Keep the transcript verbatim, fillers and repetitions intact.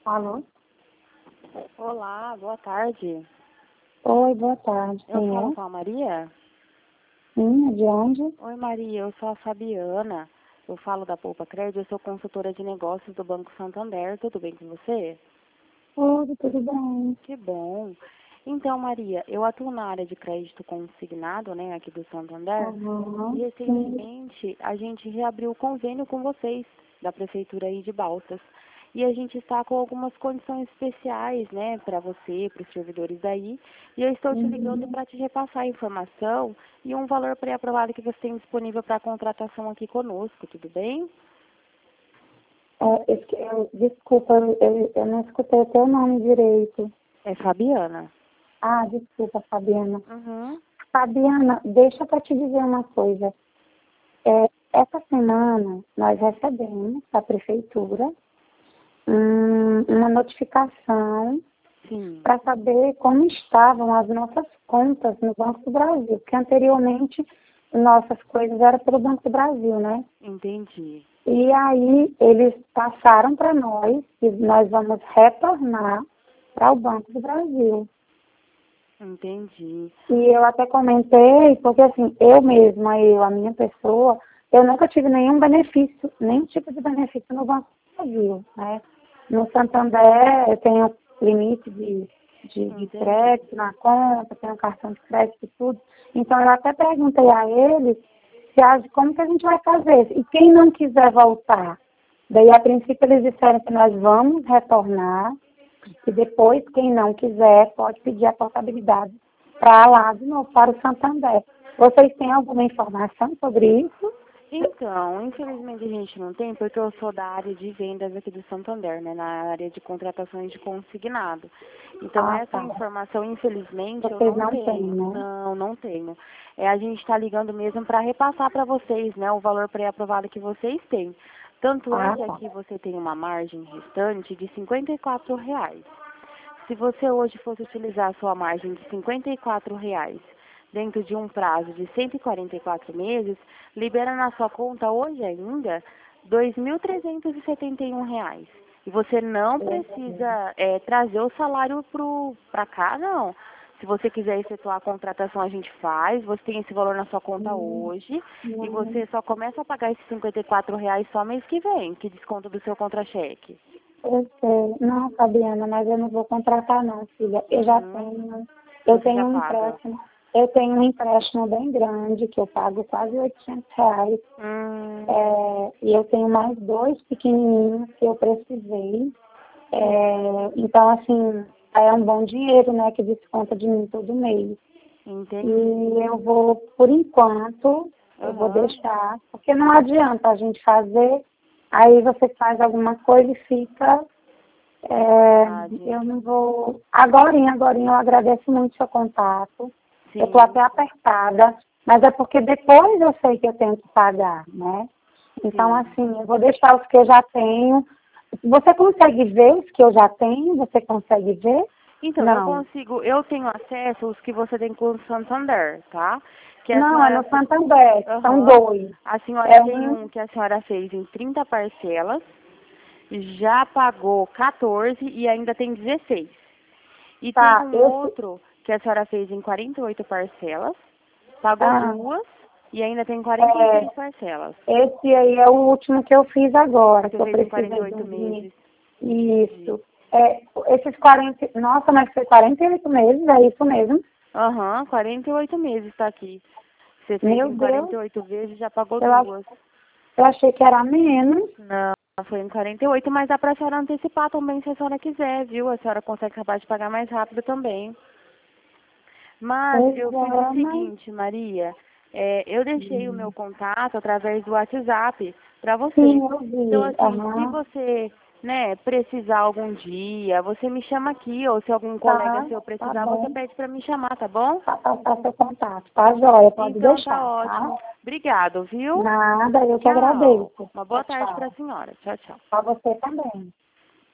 Alô? Olá, boa tarde. Oi, boa tarde. Eu Quem falo é? com a Maria? Sim, é de onde? Oi, Maria, eu sou a Fabiana. Eu falo da Poupa Crédito, eu sou consultora de negócios do Banco Santander. Tudo bem com você? Oi, tudo bem? Que bom. Então, Maria, eu atuo na área de crédito consignado, né, aqui do Santander. E Uhum, sim. recentemente a gente reabriu o convênio com vocês, da Prefeitura aí de Balsas. E a gente está com algumas condições especiais, né, para você, para os servidores daí. E eu estou te ligando Uhum. para te repassar a informação e um valor pré-aprovado que você tem disponível para contratação aqui conosco, tudo bem? É, eu, eu- desculpa, eu, eu não escutei o teu nome direito. É Fabiana. Ah, desculpa, Fabiana. Uhum. Fabiana, deixa eu te dizer uma coisa. É, essa semana nós recebemos da Prefeitura hum, uma notificação Sim, para saber como estavam as nossas contas no Banco do Brasil, porque anteriormente nossas coisas eram pelo Banco do Brasil, né? entendi. E aí eles passaram para nós que nós vamos retornar para o Banco do Brasil. Entendi. E eu até comentei, porque assim, eu mesma, eu, a minha pessoa, eu nunca tive nenhum benefício, nenhum tipo de benefício no Banco do Brasil, né? No Santander, eu tenho limite de, de, de Entendi. crédito na conta, tenho cartão de crédito e tudo. Então, eu até perguntei a eles se a, como que a gente vai fazer. E quem não quiser voltar? Daí, a princípio, eles disseram que nós vamos retornar, e depois, quem não quiser, pode pedir a portabilidade para lá de novo, para o Santander. Vocês têm alguma informação sobre isso? Então, infelizmente a gente não tem, porque eu sou da área de vendas aqui do Santander, né, na área de contratações de consignado. Então, Ah, essa tá. informação, infelizmente, eu Vocês não não têm, tenho. né? Não, não tenho. É, a gente está ligando mesmo para repassar para vocês, né, o valor pré-aprovado que vocês têm. Tanto é Ah, que tá. aqui você tem uma margem restante de cinquenta e quatro reais. Se você hoje fosse utilizar a sua margem de cinquenta e quatro reais dentro de um prazo de cento e quarenta e quatro meses, libera na sua conta hoje ainda dois mil trezentos e setenta e um reais. E você não precisa é, trazer o salário para cá, não. Se você quiser efetuar a contratação, a gente faz. Você tem esse valor na sua conta Hum, hoje e hum, você só começa a pagar esses cinquenta e quatro reais só mês que vem, que desconto do seu contra-cheque. eu sei. Não, Fabiana, mas eu não vou contratar não, filha. Eu já Uhum. tenho, eu Você já tenho um paga. empréstimo. Eu tenho um empréstimo bem grande, que eu pago quase oitocentos reais. Hum, É, e eu tenho mais dois pequenininhos que eu precisei. É, então, assim, é um bom dinheiro, né, que desconta de mim todo mês. E entendi. eu vou, por enquanto, eu vou Aham. deixar, porque não adianta a gente fazer, aí você faz alguma coisa e fica, é, Verdade. eu não vou, agorinha, agorinha, eu agradeço muito o seu contato, eu estou Sim, até apertada, mas é porque depois eu sei que eu tenho que pagar, né? Então, sim. assim, eu vou deixar os que eu já tenho. Você consegue ver os que eu já tenho? Você consegue ver? Então, eu Não. consigo, eu tenho acesso aos que você tem com o Santander, tá? Que a Não, é senhora, no fe- Santander. São aham, dois. a senhora É tem um. um que a senhora fez em trinta parcelas, já pagou quatorze e ainda tem dezesseis. E tem Tá, um esse. outro que a senhora fez em quarenta e oito parcelas, pagou Ah, duas e ainda tem quarenta e seis é, parcelas. esse aí é o último que eu fiz agora, Você que eu fez em quarenta e precisei de oito um dinheiro. meses. Entendi. Isso. É, esses quarenta. Nossa, mas foi quarenta e oito meses, é isso mesmo? Aham, quarenta e oito meses está aqui. Você fez Meu em quarenta Deus, e oito vezes e já pagou eu, ach- duas. eu achei que era menos. Não, foi em quarenta e oito, mas dá pra senhora antecipar também se a senhora quiser, viu? A senhora consegue acabar de pagar mais rápido também. Mas Pois eu fiz o é, mas. seguinte, Maria, é, eu deixei o meu contato através do WhatsApp para Sim, você. eu Então, vi. assim, se Aham. você, né, precisar algum dia, você me chama aqui, ou se algum colega Tá, seu tá precisar, você bom. pede para me chamar, tá bom? Tá, passar seu contato. Tá, joia, pode Então tá deixar, tá? ótimo. Obrigado, viu? Nada, eu que Tchau. agradeço. Uma Tchau, boa tarde para tchau. a senhora. Tchau, tchau. Pra você também.